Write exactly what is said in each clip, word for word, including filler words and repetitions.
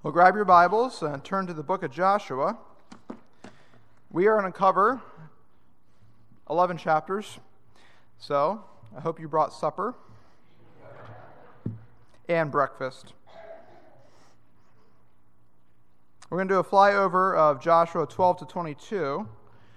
Well, grab your Bibles and turn to the book of Joshua. We are going to cover eleven chapters, so I hope you brought supper and breakfast. We're going to do a flyover of Joshua twelve to twenty-two,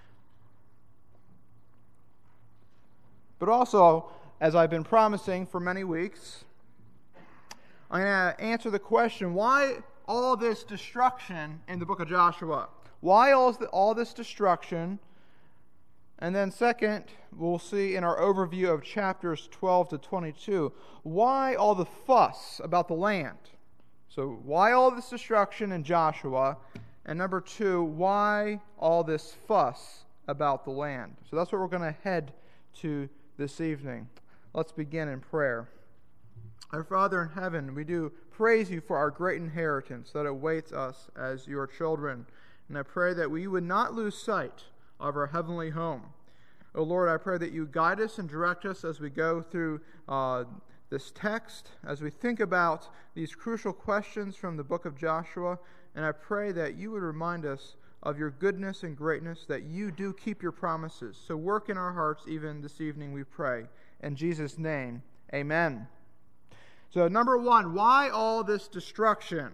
but also, as I've been promising for many weeks, I'm going to answer the question, why all this destruction in the book of Joshua? Why all, all this destruction? And then second, we'll see in our overview of chapters twelve to twenty-two, why all the fuss about the land? So why all this destruction in Joshua? And number two, why all this fuss about the land? So that's what we're going to head to this evening. Let's begin in prayer. Our Father in heaven, we do praise you for our great inheritance that awaits us as your children. And I pray that we would not lose sight of our heavenly home. O Lord, I pray that you guide us and direct us as we go through uh, this text, as we think about these crucial questions from the book of Joshua. And I pray that you would remind us of your goodness and greatness, that you do keep your promises. So work in our hearts even this evening, we pray. In Jesus' name, amen. So number one, why all this destruction?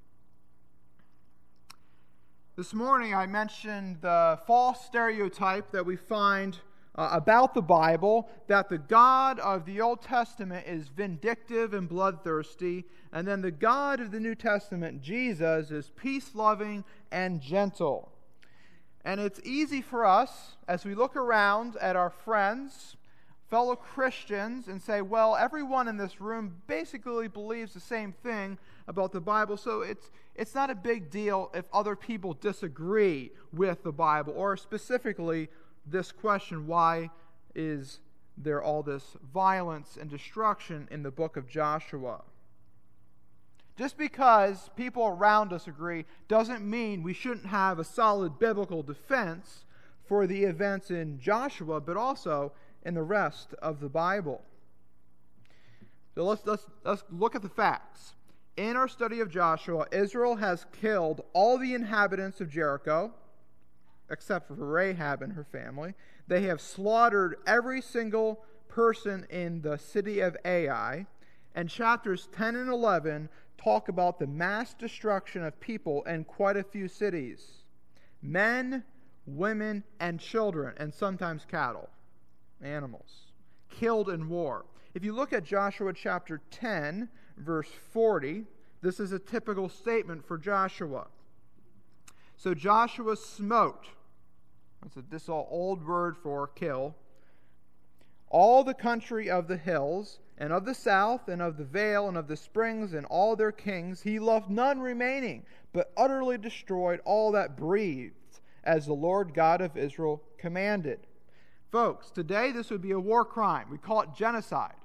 This morning I mentioned the false stereotype that we find uh, about the Bible, that the God of the Old Testament is vindictive and bloodthirsty, and then the God of the New Testament, Jesus, is peace-loving and gentle. And it's easy for us, as we look around at our friends, fellow Christians, and say, well, everyone in this room basically believes the same thing about the Bible, so it's it's not a big deal if other people disagree with the Bible, or specifically this question, why is there all this violence and destruction in the book of Joshua? Just because people around us agree doesn't mean we shouldn't have a solid biblical defense for the events in Joshua, but also in the rest of the Bible. So let's, let's, let's look at the facts. In our study of Joshua, Israel has killed all the inhabitants of Jericho, except for Rahab and her family. They have slaughtered every single person in the city of Ai. And chapters ten and eleven talk about the mass destruction of people in quite a few cities. Men, women, and children, and sometimes cattle. Animals killed in war. If you look at Joshua chapter ten, verse forty, this is a typical statement for Joshua. So Joshua smote, that's a, this is all old word for kill, all the country of the hills, and of the south, and of the vale, and of the springs, and all their kings. He left none remaining, but utterly destroyed all that breathed, as the Lord God of Israel commanded. Folks, today this would be a war crime. We call it genocide.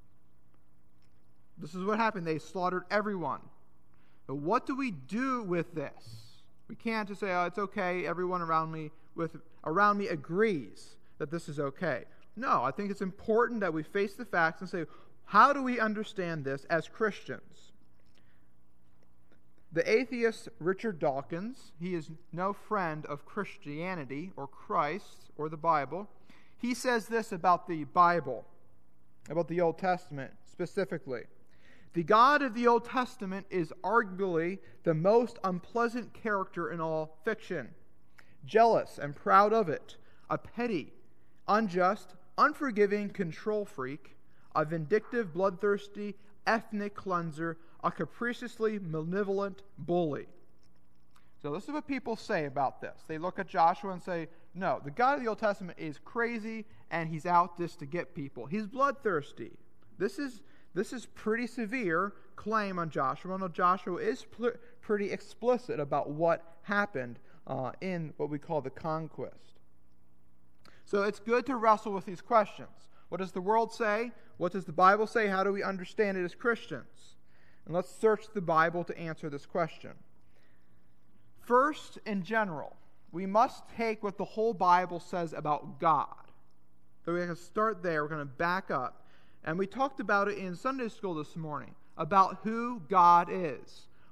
This is what happened. They slaughtered everyone. But what do we do with this? We can't just say, oh, it's okay, everyone around me with around me agrees that this is okay. No, I think it's important that we face the facts and say, how do we understand this as Christians? The atheist Richard Dawkins, he is no friend of Christianity or Christ or the Bible. He says this about the Bible, about the Old Testament specifically. The God of the Old Testament is arguably the most unpleasant character in all fiction. Jealous and proud of it, a petty, unjust, unforgiving control freak, a vindictive, bloodthirsty, ethnic cleanser, a capriciously malevolent bully. So this is what people say about this. They look at Joshua and say, no, the God of the Old Testament is crazy and he's out just to get people. He's bloodthirsty. This is this is pretty severe claim on Joshua. No, Joshua is pl- pretty explicit about what happened uh, in what we call the conquest. So it's good to wrestle with these questions. What does the world say? What does the Bible say? How do we understand it as Christians? And let's search the Bible to answer this question. First, in general, we must take what the whole Bible says about God. So we're going to start there. We're going to back up. And we talked about it in Sunday school this morning, about who God is.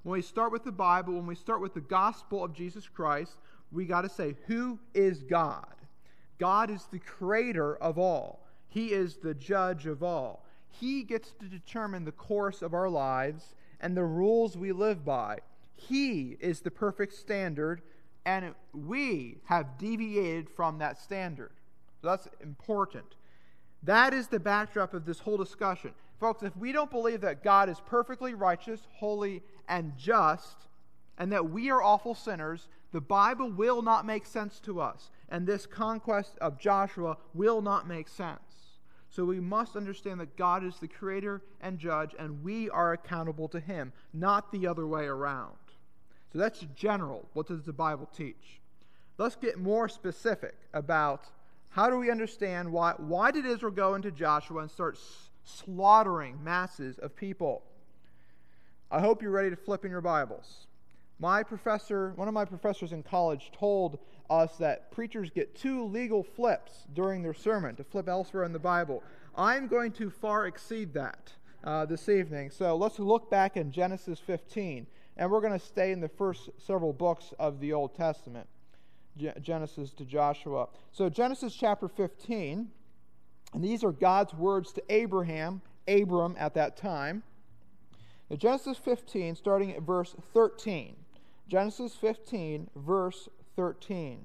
When we start with the Bible, when we start with the gospel of Jesus Christ, we got to say, who is God? God is the creator of all. He is the judge of all. He gets to determine the course of our lives and the rules we live by. He is the perfect standard, and we have deviated from that standard. So that's important. That is the backdrop of this whole discussion. Folks, if we don't believe that God is perfectly righteous, holy, and just, and that we are awful sinners, the Bible will not make sense to us. And this conquest of Joshua will not make sense. So we must understand that God is the creator and judge, and we are accountable to him, not the other way around. So that's general. What does the Bible teach? Let's get more specific about how do we understand why, why did Israel go into Joshua and start s- slaughtering masses of people? I hope you're ready to flip in your Bibles. My professor, one of my professors in college told us that preachers get two legal flips during their sermon to flip elsewhere in the Bible. I'm going to far exceed that uh, this evening. So let's look back in Genesis fifteen, and we're going to stay in the first several books of the Old Testament, G- Genesis to Joshua. So Genesis chapter fifteen, and these are God's words to Abraham, Abram at that time. Now, Genesis fifteen, starting at verse thirteen. Genesis fifteen, verse thirteen.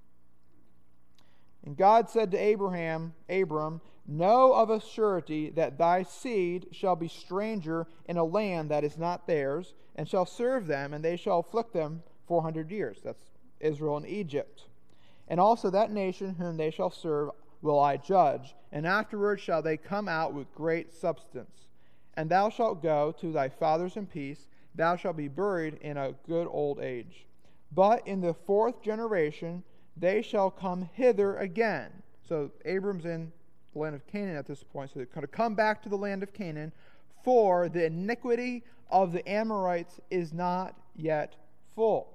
And God said to Abraham, Abram, know of a surety that thy seed shall be stranger in a land that is not theirs, and shall serve them, and they shall afflict them four hundred years. That's Israel and Egypt. And also that nation whom they shall serve will I judge, and afterward shall they come out with great substance. And thou shalt go to thy fathers in peace, thou shalt be buried in a good old age. But in the fourth generation they shall come hither again. So Abram's in the land of Canaan at this point, so they're going to come back to the land of Canaan, for the iniquity of the Amorites is not yet full.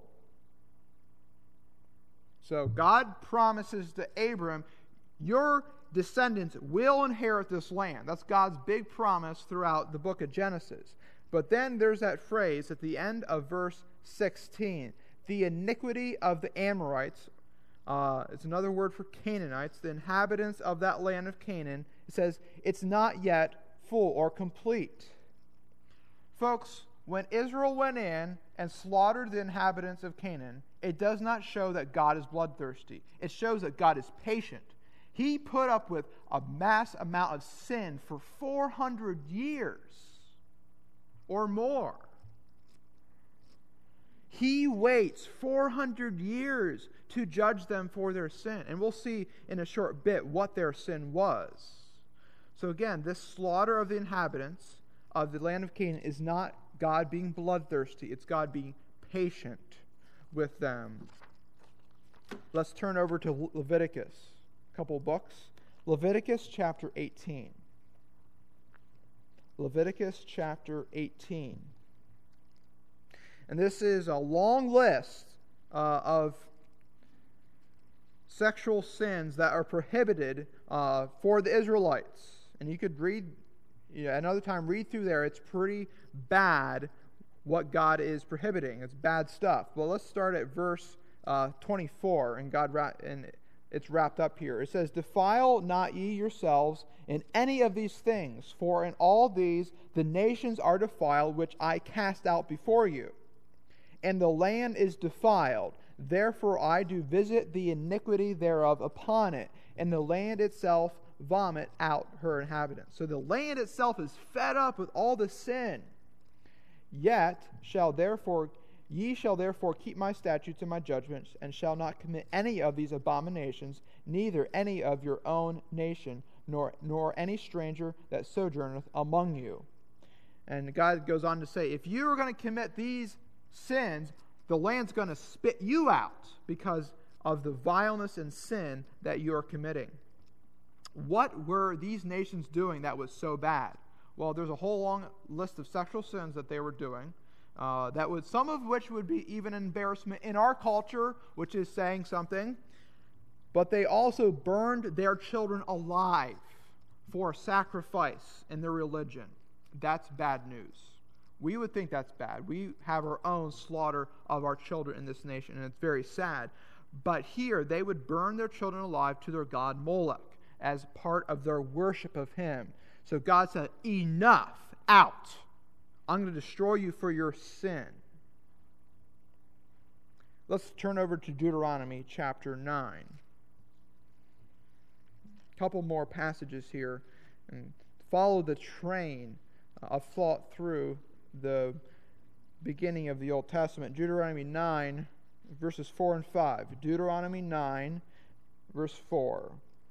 So God promises to Abram, your descendants will inherit this land. That's God's big promise throughout the book of Genesis. But then there's that phrase at the end of verse sixteen. The iniquity of the Amorites, uh, it's another word for Canaanites, the inhabitants of that land of Canaan. It says it's not yet full or complete. Folks, when Israel went in and slaughtered the inhabitants of Canaan, it does not show that God is bloodthirsty. It shows that God is patient. He put up with a mass amount of sin for four hundred years or more. He waits four hundred years to judge them for their sin. And we'll see in a short bit what their sin was. So again, this slaughter of the inhabitants of the land of Canaan is not God being bloodthirsty. It's God being patient with them. Let's turn over to Leviticus. A couple books. Leviticus chapter eighteen. Leviticus chapter eighteen. And this is a long list uh, of sexual sins that are prohibited uh, for the Israelites. And you could read, you know, another time, read through there. It's pretty bad what God is prohibiting. It's bad stuff. Well, let's start at verse uh, twenty-four, and God ra- and it's wrapped up here. It says, defile not ye yourselves in any of these things, for in all these the nations are defiled, which I cast out before you. And the land is defiled, therefore I do visit the iniquity thereof upon it, and the land itself vomit out her inhabitants. So the land itself is fed up with all the sin. Yet shall therefore ye shall therefore keep my statutes and my judgments, and shall not commit any of these abominations, neither any of your own nation, nor nor any stranger that sojourneth among you. And God goes on to say, if you are going to commit these sins, the land's going to spit you out because of the vileness and sin that you are committing. What were these nations doing that was so bad? Well, there's a whole long list of sexual sins that they were doing. Uh, that would, some of which would be even an embarrassment in our culture, which is saying something. But they also burned their children alive for sacrifice in their religion. That's bad news. We would think that's bad. We have our own slaughter of our children in this nation, and it's very sad. But here, they would burn their children alive to their god Molech as part of their worship of him. So God said, enough, out. I'm going to destroy you for your sin. Let's turn over to Deuteronomy chapter nine. A couple more passages here, and follow the train of thought through the beginning of the Old Testament. Deuteronomy nine, verses four and five. Deuteronomy nine, verse four.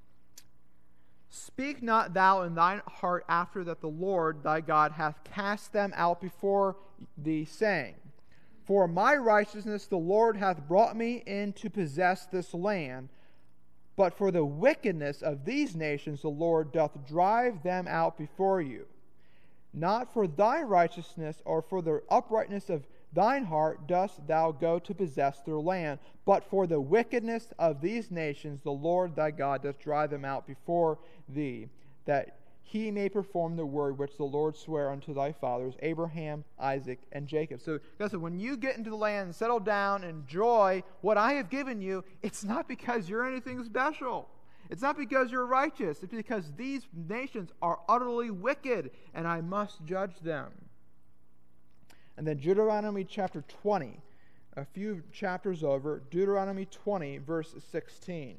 Speak not thou in thine heart after that the Lord thy God hath cast them out before thee, saying, For my righteousness the Lord hath brought me in to possess this land, but for the wickedness of these nations the Lord doth drive them out before you. Not for thy righteousness or for the uprightness of thine heart dost thou go to possess their land, but for the wickedness of these nations the Lord thy God doth drive them out before thee, that he may perform the word which the Lord sware unto thy fathers, Abraham, Isaac, and Jacob. So, God said, when you get into the land and settle down and enjoy what I have given you, it's not because you're anything special. It's not because you're righteous. It's because these nations are utterly wicked, and I must judge them. And then Deuteronomy chapter twenty, a few chapters over, Deuteronomy twenty, verse sixteen.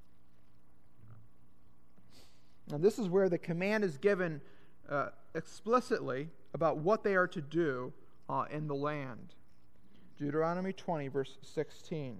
And this is where the command is given uh, explicitly about what they are to do uh, in the land. Deuteronomy twenty, verse sixteen.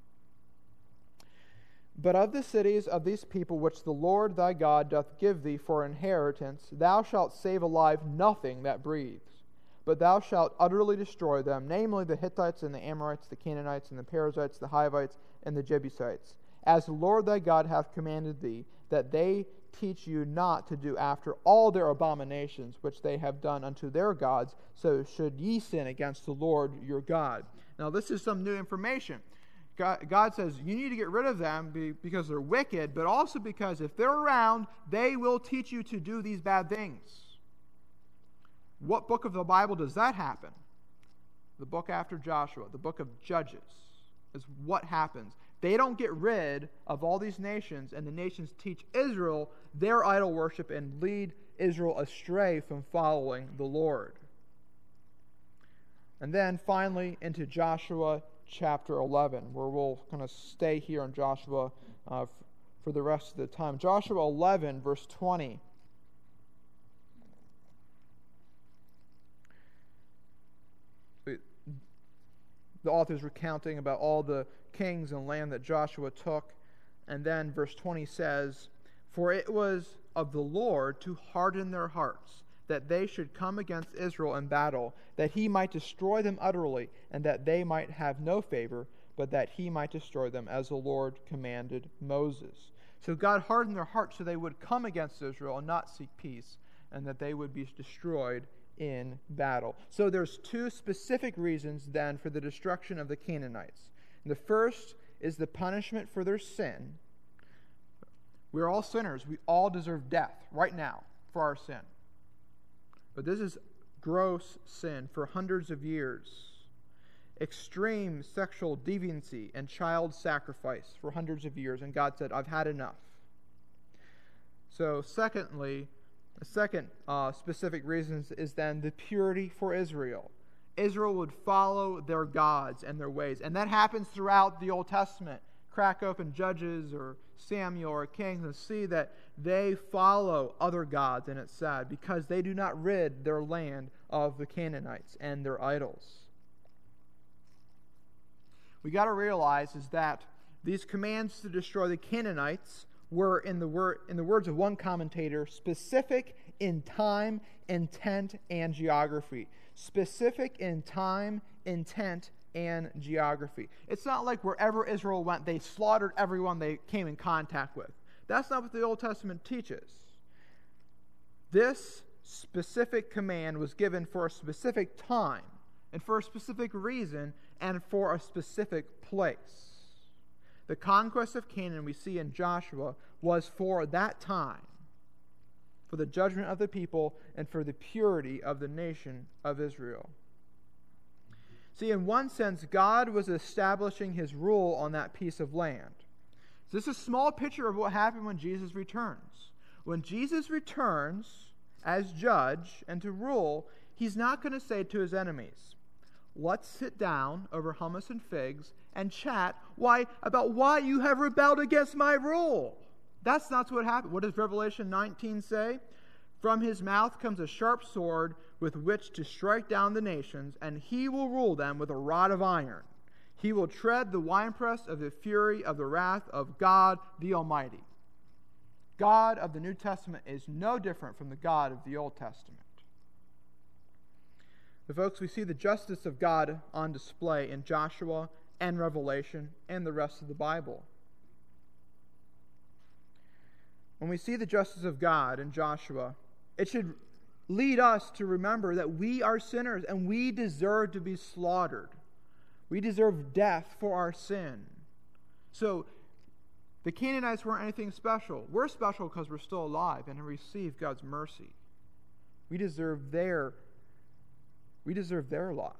But of the cities of these people which the Lord thy God doth give thee for inheritance, thou shalt save alive nothing that breathes. But thou shalt utterly destroy them, namely the Hittites and the Amorites, the Canaanites and the Perizzites, the Hivites and the Jebusites, as the Lord thy God hath commanded thee, that they teach you not to do after all their abominations which they have done unto their gods, so should ye sin against the Lord your God. Now this is some new information. God, God says you need to get rid of them because they're wicked, but also because if they're around, they will teach you to do these bad things. What book of the Bible does that happen? The book after Joshua, the book of Judges, is what happens. They don't get rid of all these nations, and the nations teach Israel their idol worship and lead Israel astray from following the Lord. And then finally into Joshua chapter eleven, where we'll kind of stay here in Joshua uh, for the rest of the time. Joshua eleven, verse twenty. The author is recounting about all the kings and land that Joshua took. And then verse twenty says, For it was of the Lord to harden their hearts, that they should come against Israel in battle, that he might destroy them utterly, and that they might have no favor, but that he might destroy them, as the Lord commanded Moses. So God hardened their hearts so they would come against Israel and not seek peace, and that they would be destroyed in battle. So there's two specific reasons then for the destruction of the Canaanites. The first is the punishment for their sin. We're all sinners. We all deserve death right now for our sin. But this is gross sin for hundreds of years. Extreme sexual deviancy and child sacrifice for hundreds of years. And God said, I've had enough. So secondly, the second uh, specific reason is then the purity for Israel. Israel would follow their gods and their ways. And that happens throughout the Old Testament. Crack open Judges or Samuel or Kings and see that they follow other gods, and it's sad, because they do not rid their land of the Canaanites and their idols. We got to realize is that these commands to destroy the Canaanites were, in the word in the words of one commentator, specific in time, intent, and geography. Specific in time, intent, and geography. It's not like wherever Israel went, they slaughtered everyone they came in contact with. That's not what the Old Testament teaches. This specific command was given for a specific time, and for a specific reason, and for a specific place. The conquest of Canaan we see in Joshua was for that time, for the judgment of the people, and for the purity of the nation of Israel. See, in one sense, God was establishing his rule on that piece of land. So this is a small picture of what happened when Jesus returns. When Jesus returns as judge and to rule, he's not going to say to his enemies, let's sit down over hummus and figs and chat why about why you have rebelled against my rule. That's not what happened. What does Revelation nineteen say? From his mouth comes a sharp sword with which to strike down the nations, and he will rule them with a rod of iron. He will tread the winepress of the fury of the wrath of God the Almighty. God of the New Testament is no different from the God of the Old Testament. But folks, we see the justice of God on display in Joshua and Revelation and the rest of the Bible. When we see the justice of God in Joshua, it should lead us to remember that we are sinners and we deserve to be slaughtered. We deserve death for our sin. So, the Canaanites weren't anything special. We're special because we're still alive and have received God's mercy. We deserve their, we deserve their lot.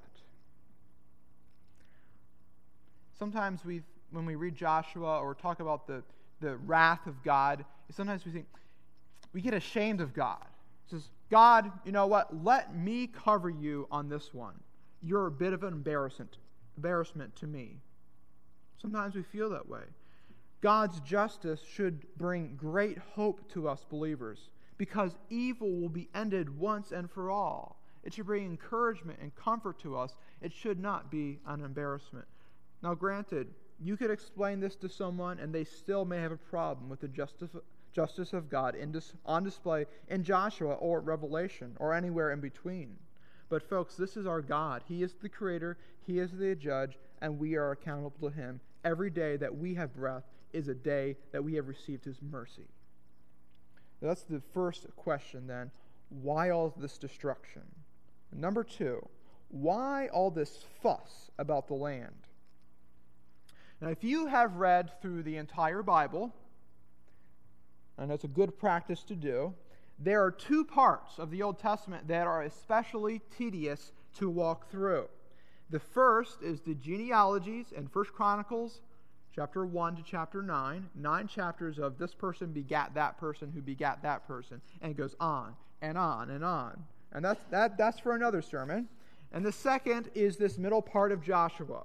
Sometimes we, when we read Joshua or talk about the, the wrath of God, sometimes we think, we get ashamed of God. It says, God, you know what? Let me cover you on this one. You're a bit of an embarrassment, embarrassment to me. Sometimes we feel that way. God's justice should bring great hope to us believers because evil will be ended once and for all. It should bring encouragement and comfort to us. It should not be an embarrassment. Now, granted, you could explain this to someone and they still may have a problem with the justice, justice of God in dis, on display in Joshua or Revelation or anywhere in between. But folks, this is our God. He is the creator, he is the judge, and we are accountable to him. Every day that we have breath is a day that we have received his mercy. That's the first question then. Why all this destruction? Number two, why all this fuss about the land? Now, if you have read through the entire Bible, and it's a good practice to do, there are two parts of the Old Testament that are especially tedious to walk through. The first is the genealogies in First Chronicles, chapter one to chapter nine. Nine chapters of this person begat that person who begat that person. And it goes on and on and on. And that's, that, that's for another sermon. And the second is this middle part of Joshua,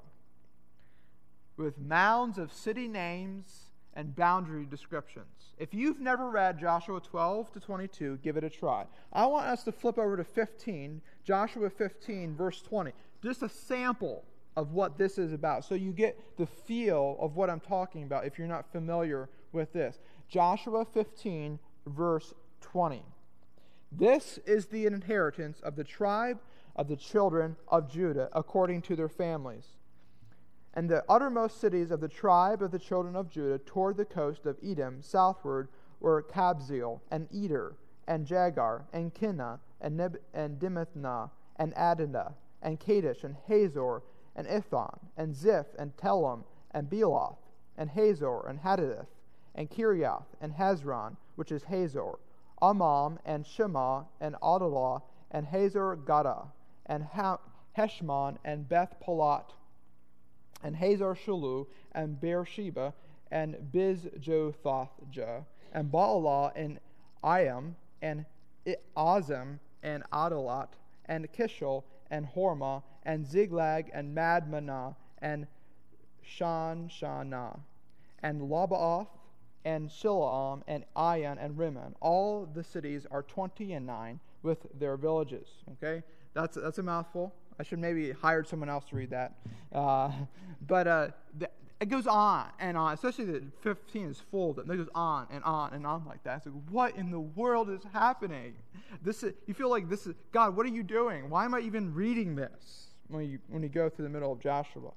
with mounds of city names and boundary descriptions. If you've never read Joshua twelve to twenty-two, give it a try. I want us to flip over to fifteen, Joshua fifteen, verse twenty. Just a sample of what this is about, so you get the feel of what I'm talking about if you're not familiar with this. Joshua fifteen, verse twenty. This is the inheritance of the tribe of the children of Judah, according to their families. And the uttermost cities of the tribe of the children of Judah toward the coast of Edom southward were Kabzeel, and Eder, and Jagar, and Kinnah, and, Neb- and Dimithna, and Adinah, and Kadesh, and Hazor, and Ithon, and Ziph, and Telem, and Bealoth, and Hazor, and Hadideth, and Kiriath, and Hezron, which is Hazor, Amam, and Shema, and Adalah, and Hazor Gada, and ha- Heshmon, and Beth Palat, and Hazar Shalu, and Beersheba, and Bizjothja, and Baalah, and Iam, and Azem, and Adalat, and Kishel, and Hormah, and Ziglag, and Madmanah, and Shanshana, and Labaoth, and Shilaam, and Ayan, and Rimmon. All the cities are twenty and nine with their villages. Okay, that's that's a mouthful. I should maybe hired someone else to read that. Uh, but uh, th- it goes on and on, especially the fifteen is full of it. It goes on and on and on like that. It's like, what in the world is happening? This is, you feel like this is, God, what are you doing? Why am I even reading this when you, when you go through the middle of Joshua?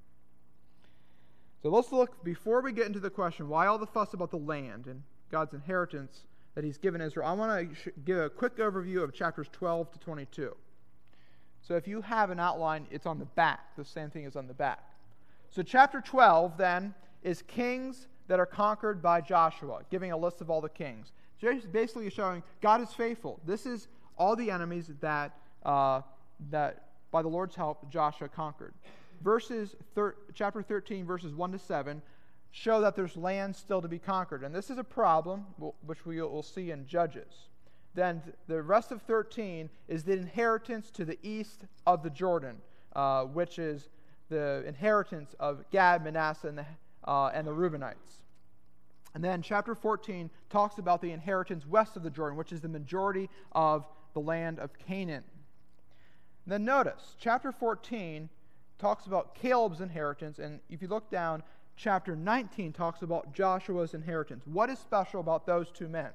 So let's look, before we get into the question, why all the fuss about the land and God's inheritance that he's given Israel, I want to sh- give a quick overview of chapters twelve to twenty-two. So if you have an outline, it's on the back. The same thing is on the back. So chapter twelve, then, is kings that are conquered by Joshua, giving a list of all the kings. Basically showing God is faithful. This is all the enemies that, uh, that by the Lord's help, Joshua conquered. Verses thir- chapter thirteen, verses one to seven, show that there's land still to be conquered. And this is a problem, which we will see in Judges. Then the rest of thirteen is the inheritance to the east of the Jordan, uh, which is the inheritance of Gad, Manasseh, and the, uh, and the Reubenites. And then chapter fourteen talks about the inheritance west of the Jordan, which is the majority of the land of Canaan. And then notice, chapter fourteen talks about Caleb's inheritance, and if you look down, chapter nineteen talks about Joshua's inheritance. What is special about those two men?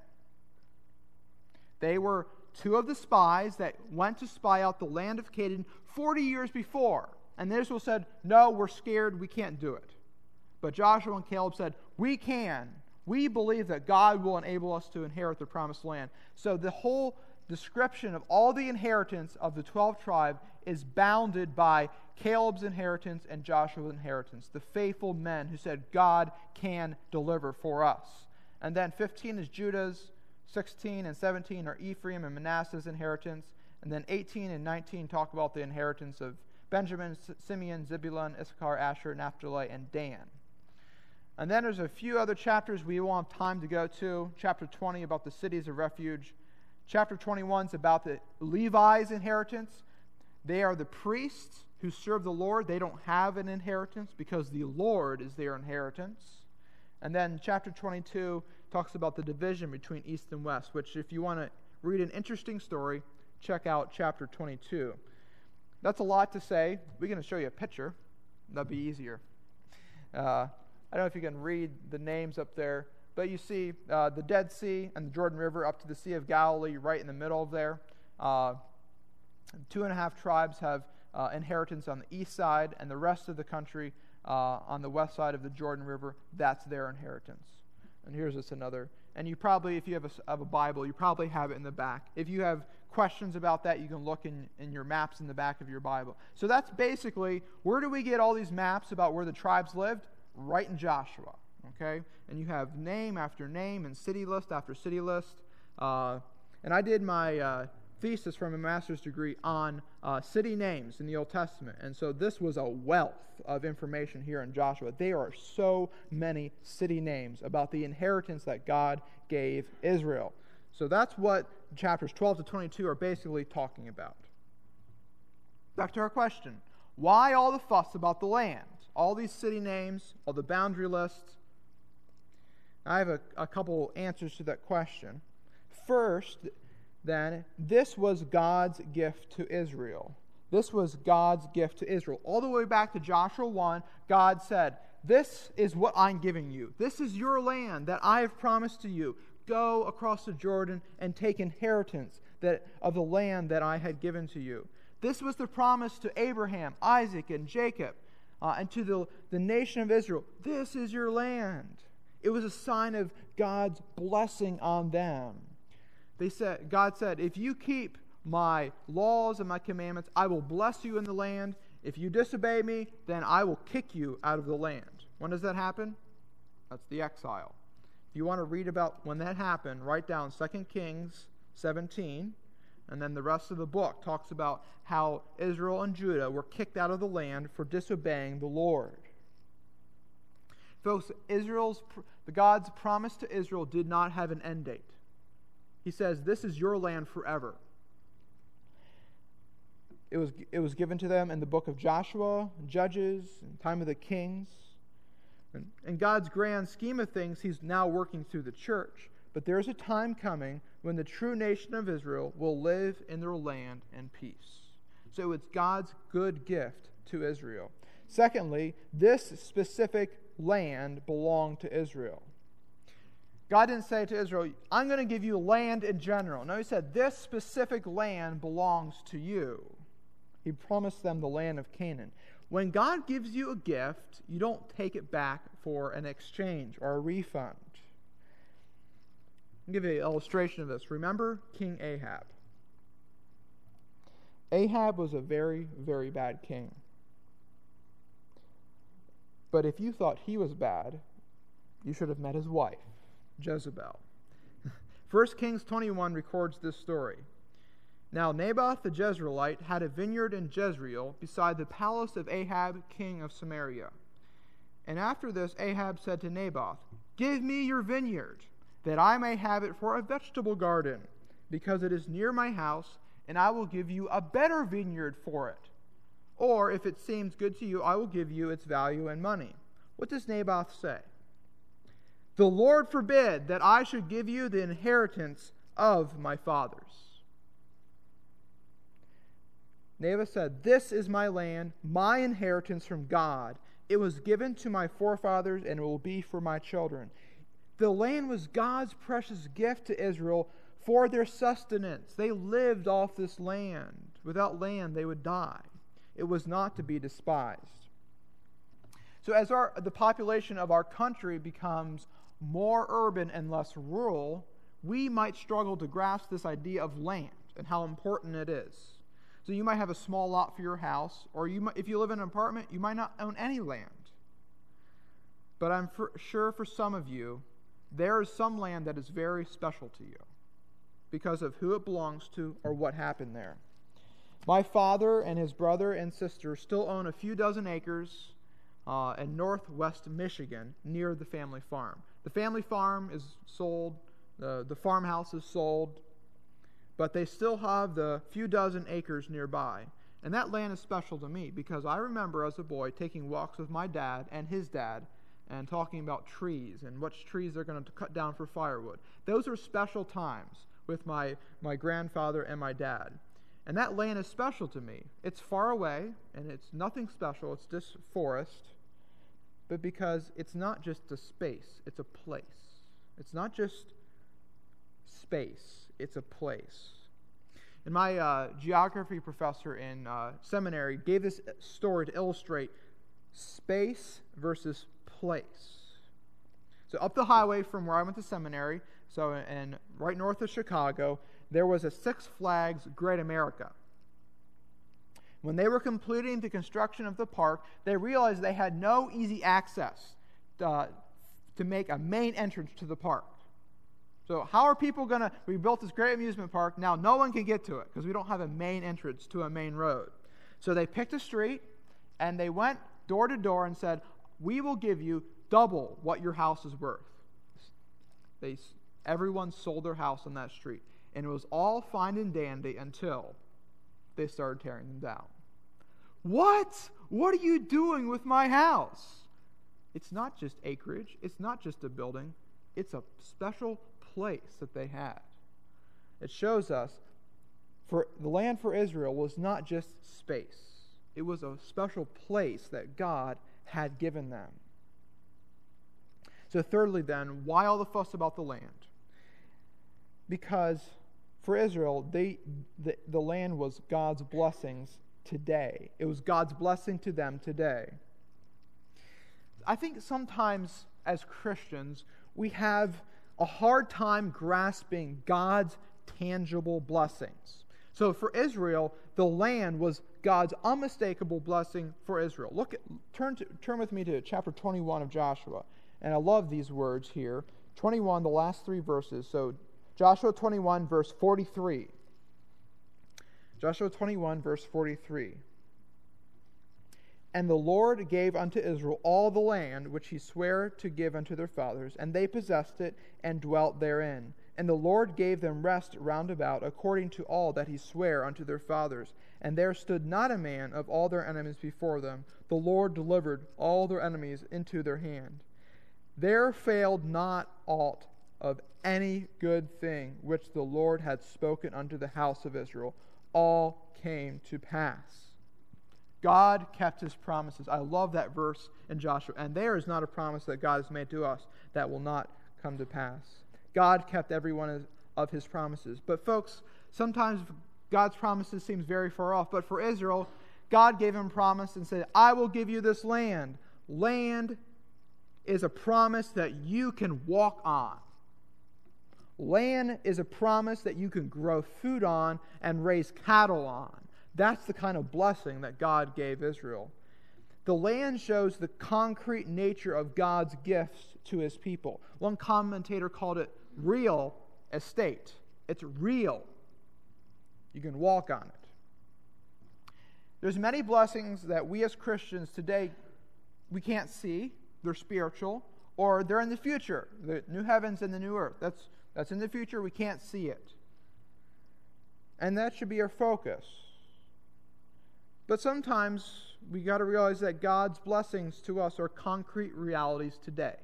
They were two of the spies that went to spy out the land of Canaan forty years before. And Israel said, no, we're scared, we can't do it. But Joshua and Caleb said, we can. We believe that God will enable us to inherit the promised land. So the whole description of all the inheritance of the twelve tribes is bounded by Caleb's inheritance and Joshua's inheritance, the faithful men who said God can deliver for us. And then fifteen is Judah's, sixteen and seventeen are Ephraim and Manasseh's inheritance, and then eighteen and nineteen talk about the inheritance of Benjamin, Simeon, Zebulun, Issachar, Asher, Naphtali, and Dan. And then there's a few other chapters we won't have time to go to. Chapter twenty about the cities of refuge. Chapter twenty-one is about the Levi's inheritance. They are the priests who serve the Lord. They don't have an inheritance because the Lord is their inheritance. And then chapter twenty-two talks about the division between east and west, which if you want to read an interesting story, check out chapter twenty-two. That's a lot to say. We're going to show you a picture. That'd be easier. Uh, I don't know if you can read the names up there, but you see uh, the Dead Sea and the Jordan River up to the Sea of Galilee right in the middle of there. Uh, two and a half tribes have uh, inheritance on the east side, and the rest of the country uh, on the west side of the Jordan River, that's their inheritance. And here's just another. And you probably, if you have a, have a Bible, you probably have it in the back. If you have questions about that, you can look in, in your maps in the back of your Bible. So that's basically, where do we get all these maps about where the tribes lived? Right in Joshua, okay? And you have name after name and city list after city list. Uh, and I did my uh, thesis from a master's degree on uh, city names in the Old Testament. And so this was a wealth of information here in Joshua. There are so many city names about the inheritance that God gave Israel. So that's what chapters twelve to twenty-two are basically talking about. Back to our question. Why all the fuss about the land? All these city names, all the boundary lists. I have a, a couple answers to that question. First, then, this was God's gift to Israel. This was God's gift to Israel. All the way back to Joshua one, God said, this is what I'm giving you. This is your land that I have promised to you. Go across the Jordan and take inheritance that, of the land that I had given to you. This was the promise to Abraham, Isaac, and Jacob, uh, and to the, the nation of Israel. This is your land. It was a sign of God's blessing on them. They said, God said, if you keep my laws and my commandments, I will bless you in the land. If you disobey me, then I will kick you out of the land. When does that happen? That's the exile. If you want to read about when that happened, write down Second Kings seventeen, and then the rest of the book talks about how Israel and Judah were kicked out of the land for disobeying the Lord. Folks, Israel's, the God's promise to Israel did not have an end date. He says, this is your land forever. It was, it was given to them in the book of Joshua, Judges, and time of the Kings. And in God's grand scheme of things, He's now working through the church. But there's a time coming when the true nation of Israel will live in their land in peace. So it's God's good gift to Israel. Secondly, this specific land belonged to Israel. God didn't say to Israel, I'm going to give you land in general. No, He said, this specific land belongs to you. He promised them the land of Canaan. When God gives you a gift, you don't take it back for an exchange or a refund. I'll give you an illustration of this. Remember King Ahab. Ahab was a very, very bad king. But if you thought he was bad, you should have met his wife, Jezebel. First Kings twenty-one records this story. Now Naboth the Jezreelite had a vineyard in Jezreel beside the palace of Ahab, king of Samaria. And after this Ahab said to Naboth, "Give me your vineyard, that I may have it for a vegetable garden, because it is near my house, and I will give you a better vineyard for it. Or, if it seems good to you, I will give you its value in money." What does Naboth say? "The Lord forbid that I should give you the inheritance of my fathers." Naboth said, "This is my land, my inheritance from God. It was given to my forefathers, and it will be for my children." The land was God's precious gift to Israel for their sustenance. They lived off this land. Without land, they would die. It was not to be despised. So as our, the population of our country becomes more urban and less rural, we might struggle to grasp this idea of land and how important it is. So you might have a small lot for your house, or you might, if you live in an apartment, you might not own any land. But I'm for, sure for some of you, there is some land that is very special to you because of who it belongs to or what happened there. My father and his brother and sister still own a few dozen acres uh, in northwest Michigan near the family farm. The family farm is sold, the, the farmhouse is sold, but they still have the few dozen acres nearby. And that land is special to me because I remember as a boy taking walks with my dad and his dad and talking about trees and which trees they're going to cut down for firewood. Those are special times with my, my grandfather and my dad. And that land is special to me. It's far away, and it's nothing special. It's just forest. But because it's not just a space, it's a place. It's not just space, it's a place. And my uh, geography professor in uh, seminary gave this story to illustrate space versus place. So up the highway from where I went to seminary, so in right north of Chicago, there was a Six Flags Great America. When they were completing the construction of the park, they realized they had no easy access uh, to make a main entrance to the park. So how are people going to, we built this great amusement park, now no one can get to it because we don't have a main entrance to a main road. So they picked a street and they went door to door and said, "We will give you double what your house is worth." They, everyone sold their house on that street. And it was all fine and dandy until they started tearing them down. What? What are you doing with my house? It's not just acreage. It's not just a building. It's a special place that they had. It shows us for the land for Israel was not just space. It was a special place that God had given them. So thirdly then, why all the fuss about the land? Because for Israel, they, the, the land was God's blessings today. It was God's blessing to them today. I think sometimes as Christians, we have a hard time grasping God's tangible blessings. So for Israel, the land was God's unmistakable blessing for Israel. Look at, turn to, turn with me to chapter twenty-one of Joshua. And I love these words here. twenty-one, the last three verses. So Joshua twenty-one, verse forty-three. Joshua twenty-one, verse forty-three. "And the Lord gave unto Israel all the land which he sware to give unto their fathers, and they possessed it and dwelt therein. And the Lord gave them rest round about, according to all that he sware unto their fathers. And there stood not a man of all their enemies before them. The Lord delivered all their enemies into their hand. There failed not aught of any good thing which the Lord had spoken unto the house of Israel. All came to pass." God kept his promises. I love that verse in Joshua. And there is not a promise that God has made to us that will not come to pass. God kept every one of his promises. But folks, sometimes God's promises seem very far off. But for Israel, God gave him a promise and said, "I will give you this land." Land is a promise that you can walk on. Land is a promise that you can grow food on and raise cattle on. That's the kind of blessing that God gave Israel. The land shows the concrete nature of God's gifts to his people. One commentator called it real estate. It's real. You can walk on it. There's many blessings that we as Christians today, we can't see. They're spiritual, or they're in the future. The new heavens and the new earth. That's, that's in the future. We can't see it. And that should be our focus. But sometimes we got to realize that God's blessings to us are concrete realities today.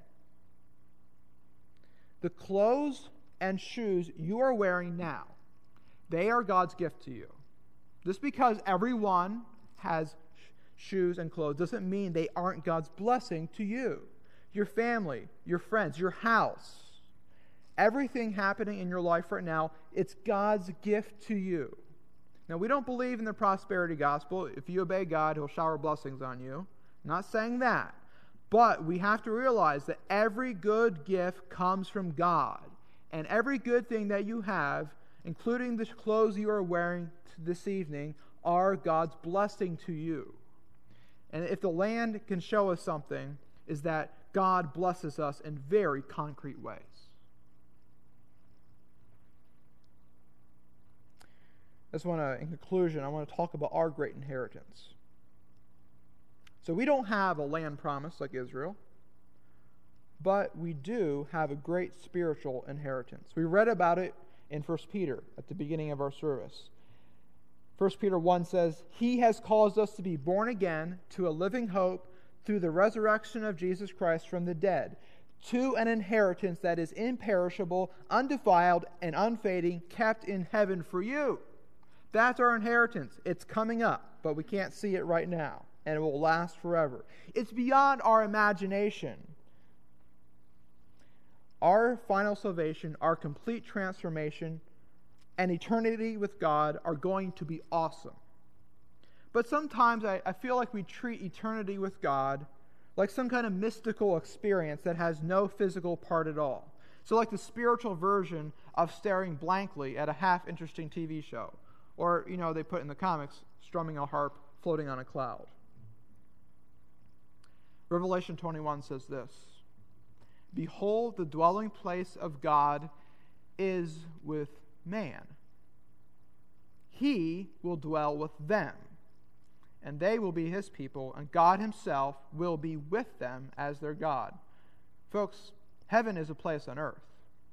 The clothes and shoes you are wearing now, they are God's gift to you. Just because everyone has shoes and clothes doesn't mean they aren't God's blessing to you, your family, your friends, your house. Everything happening in your life right now, it's God's gift to you. Now, we don't believe in the prosperity gospel. If you obey God, He'll shower blessings on you. I'm not saying that. But we have to realize that every good gift comes from God. And every good thing that you have, including the clothes you are wearing this evening, are God's blessing to you. And if the land can show us something, is that God blesses us in very concrete ways. I just want to, in conclusion, I want to talk about our great inheritance. So we don't have a land promise like Israel, but we do have a great spiritual inheritance. We read about it in First Peter at the beginning of our service. First Peter one says, He has caused us to be born again to a living hope through the resurrection of Jesus Christ from the dead, to an inheritance that is imperishable, undefiled, and unfading, kept in heaven for you. That's our inheritance. It's coming up, but we can't see it right now, and it will last forever. It's beyond our imagination. Our final salvation, our complete transformation, and eternity with God are going to be awesome. But sometimes I, I feel like we treat eternity with God like some kind of mystical experience that has no physical part at all. So like the spiritual version of staring blankly at a half-interesting T V show. Or, you know, they put in the comics, strumming a harp, floating on a cloud. Revelation twenty-one says this, Behold, the dwelling place of God is with man. He will dwell with them, and they will be His people, and God Himself will be with them as their God. Folks, heaven is a place on earth.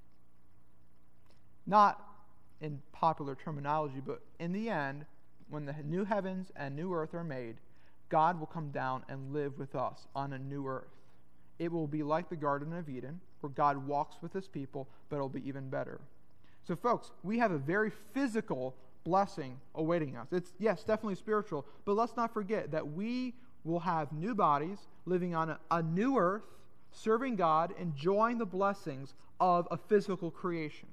Not in popular terminology, but in the end, when the new heavens and new earth are made, God will come down and live with us on a new earth. It will be like the Garden of Eden, where God walks with His people, but it will be even better. So folks, we have a very physical blessing awaiting us. It's, yes, definitely spiritual, but let's not forget that we will have new bodies living on a, a new earth, serving God, enjoying the blessings of a physical creation.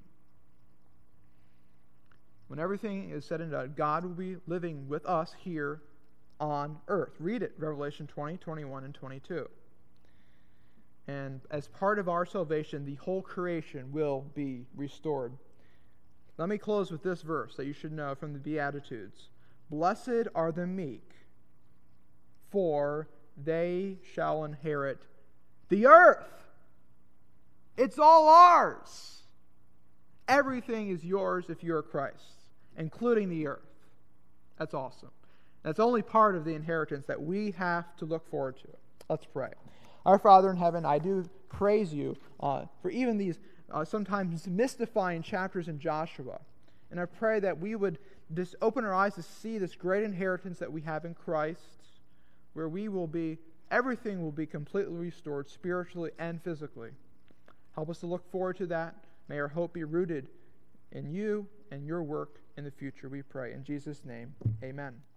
When everything is said and done, God will be living with us here on earth. Read it, Revelation twenty, twenty-one, and twenty-two. And as part of our salvation, the whole creation will be restored. Let me close with this verse that you should know from the Beatitudes. Blessed are the meek, for they shall inherit the earth. It's all ours. Everything is yours if you're Christ, including the earth. That's awesome. That's only part of the inheritance that we have to look forward to. Let's pray. Our Father in heaven, I do praise you uh, for even these uh, sometimes mystifying chapters in Joshua. And I pray that we would just open our eyes to see this great inheritance that we have in Christ, where we will be, everything will be completely restored spiritually and physically. Help us to look forward to that. May our hope be rooted in you and your work in the future, we pray. In Jesus' name, amen.